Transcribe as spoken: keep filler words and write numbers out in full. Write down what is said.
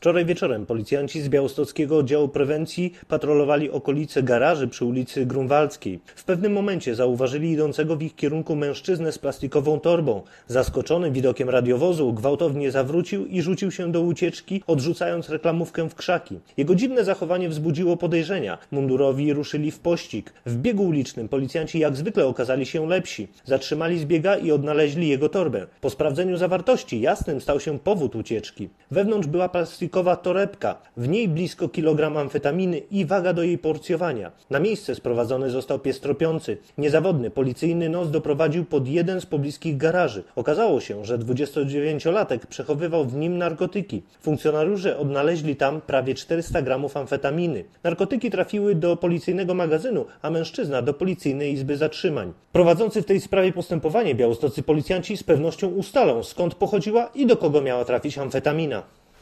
Wczoraj wieczorem policjanci z białostockiego oddziału prewencji patrolowali okolice garaży przy ulicy Grunwaldzkiej. W pewnym momencie zauważyli idącego w ich kierunku mężczyznę z plastikową torbą. Zaskoczony widokiem radiowozu gwałtownie zawrócił i rzucił się do ucieczki, odrzucając reklamówkę w krzaki. Jego dziwne zachowanie wzbudziło podejrzenia. Mundurowi ruszyli w pościg. W biegu ulicznym policjanci jak zwykle okazali się lepsi. Zatrzymali zbiega i odnaleźli jego torbę. Po sprawdzeniu zawartości jasnym stał się powód ucieczki. Wewnątrz była plastikowa torebka, w niej blisko kilogram amfetaminy i waga do jej porcjowania. Na miejsce sprowadzony został pies tropiący. Niezawodny policyjny nos doprowadził pod jeden z pobliskich garaży. Okazało się, że dwudziestodziewięciolatek przechowywał w nim narkotyki. Funkcjonariusze odnaleźli tam prawie czterysta gramów amfetaminy. Narkotyki trafiły do policyjnego magazynu, a mężczyzna do policyjnej izby zatrzymań. Prowadzący w tej sprawie postępowanie białostoccy policjanci z pewnością ustalą, skąd pochodziła i do kogo miała trafić amfetamina.